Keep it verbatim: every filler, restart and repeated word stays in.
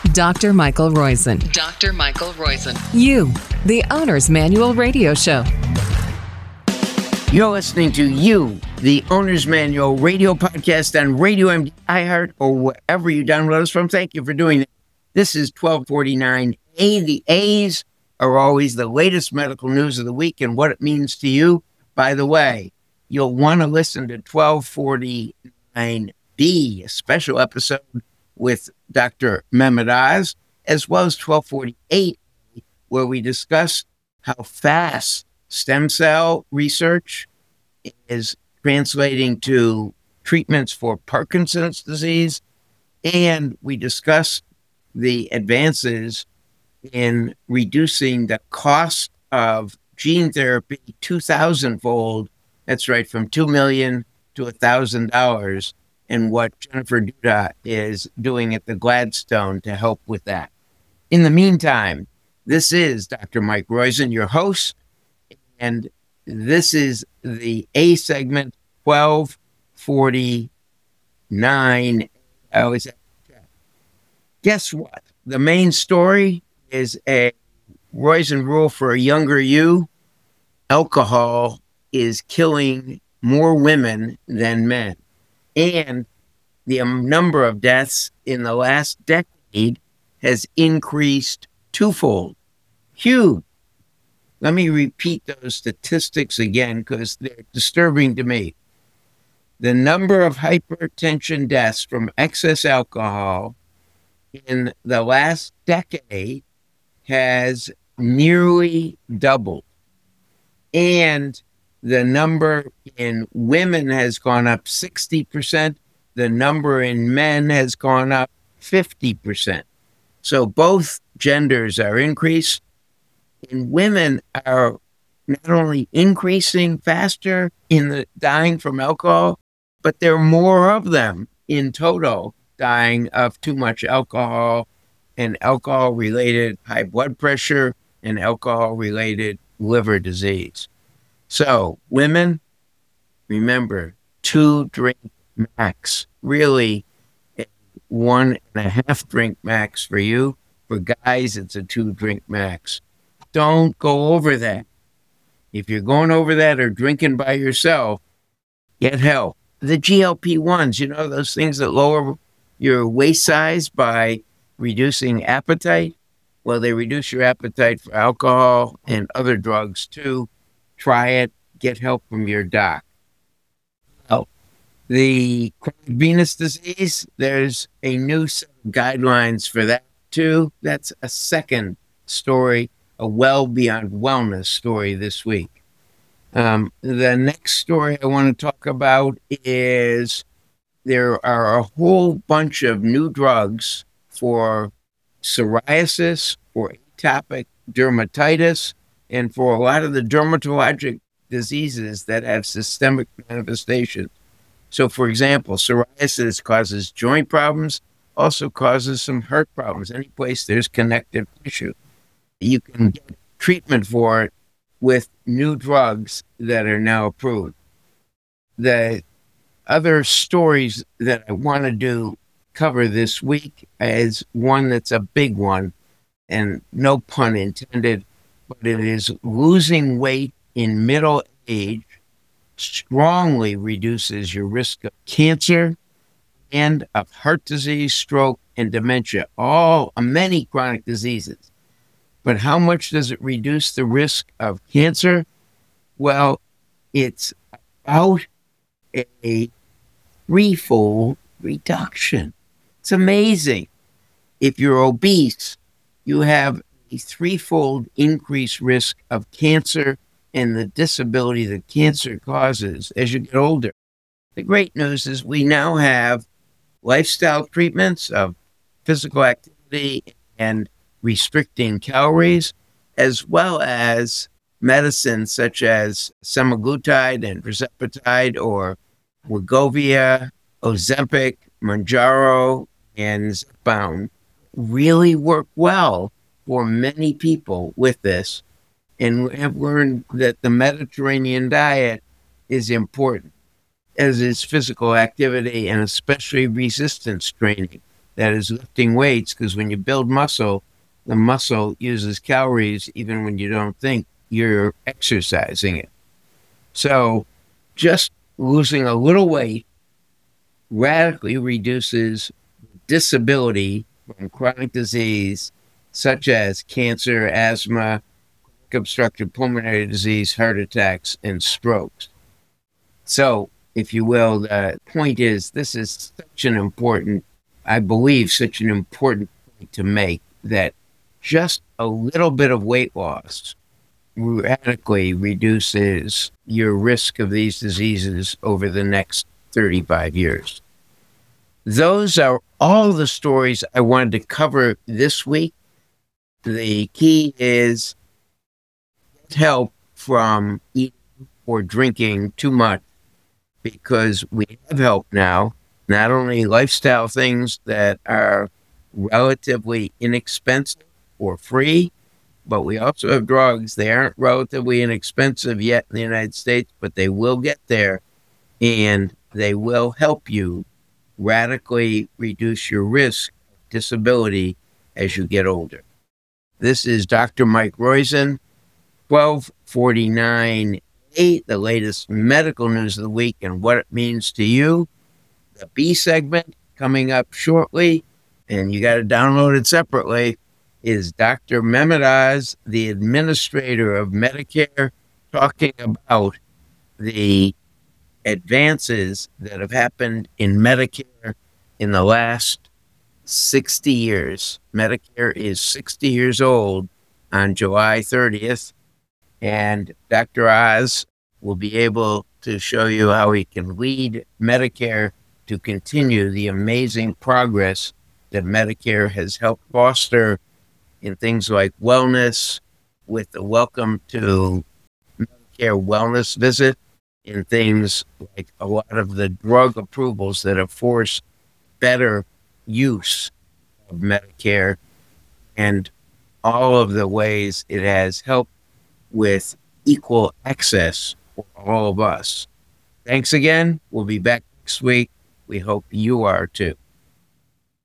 Doctor Michael Roizen. Doctor Michael Roizen. You, the Owner's Manual Radio Show. You're listening to You, the Owner's Manual Radio Podcast on Radio M D, iHeart, or wherever you download us from. Thank you for doing that. This is twelve forty-nine A. The A's are always the latest medical news of the week and what it means to you. By the way, you'll want to listen to twelve forty-nine B, a special episode with Doctor Mehmet Oz, as well as twelve forty-eight, where we discuss how fast stem cell research is translating to treatments for Parkinson's disease, and we discuss the advances in reducing the cost of gene therapy two thousand fold. That's right, from two million dollars to one thousand dollars. And what Jennifer Duda is doing at the Gladstone to help with that. In the meantime, this is Doctor Mike Roizen, your host, and this is the A segment, twelve forty-nine. I always have to check. Guess what? The main story is a Roizen rule for a younger you. Alcohol is killing more women than men. And the um, number of deaths in the last decade has increased twofold. Huge. Let me repeat those statistics again because they're disturbing to me. The number of hypertension deaths from excess alcohol in the last decade has nearly doubled. And the number in women has gone up sixty percent. The number in men has gone up fifty percent. So both genders are increased. And women are not only increasing faster in the dying from alcohol, but there are more of them in total dying of too much alcohol and alcohol-related high blood pressure and alcohol-related liver disease. So, women, remember, two drink max. Really, one and a half drink max for you. For guys, it's a two drink max. Don't go over that. If you're going over that or drinking by yourself, get help. The G L P ones, you know, those things that lower your waist size by reducing appetite. Well, they reduce your appetite for alcohol and other drugs too. Try it. Get help from your doc. Oh, the chronic venous disease, there's a new set of guidelines for that too. That's a second story, a well beyond wellness story this week. Um, the next story I want to talk about is there are a whole bunch of new drugs for psoriasis, for atopic dermatitis, and for a lot of the dermatologic diseases that have systemic manifestations. So, for example, psoriasis causes joint problems, also causes some heart problems. Any place there's connective tissue, you can get treatment for it with new drugs that are now approved. The other stories that I want to do cover this week is one that's a big one, and no pun intended, but it is losing weight in middle age strongly reduces your risk of cancer and of heart disease, stroke, and dementia, all many chronic diseases. But how much does it reduce the risk of cancer? Well, it's about a threefold reduction. It's amazing. If you're obese, you have a threefold increased risk of cancer and the disability that cancer causes as you get older. The great news is we now have lifestyle treatments of physical activity and restricting calories, as well as medicines such as semaglutide and tirzepatide, or Wegovy, Ozempic, Mounjaro, and Zepbound really work well for many people with this, and we have learned that the Mediterranean diet is important, as is physical activity and especially resistance training. that is lifting weights, because when you build muscle, the muscle uses calories even when you don't think you're exercising it. So just losing a little weight radically reduces disability from chronic disease such as cancer, asthma, obstructive pulmonary disease, heart attacks, and strokes. So, if you will, the point is this is such an important, I believe, such an important point to make, that just a little bit of weight loss radically reduces your risk of these diseases over the next thirty-five years. Those are all the stories I wanted to cover this week. The key is help from eating or drinking too much, because we have help now, not only lifestyle things that are relatively inexpensive or free, but we also have drugs. They aren't relatively inexpensive yet in the United States, but they will get there, and they will help you radically reduce your risk of disability as you get older. This is Doctor Mike Roizen, twelve forty-nine eight, the latest medical news of the week and what it means to you. The B segment coming up shortly, and you got to download it separately, is Doctor Mehmet Oz, the administrator of Medicare, talking about the advances that have happened in Medicare in the last sixty years. Medicare is sixty years old on July thirtieth, and Doctor Oz will be able to show you how he can lead Medicare to continue the amazing progress that Medicare has helped foster in things like wellness, with the Welcome to Medicare Wellness Visit, in things like a lot of the drug approvals that have forced better use of Medicare, and all of the ways it has helped with equal access for all of us. Thanks again. We'll be back next week. We hope you are too.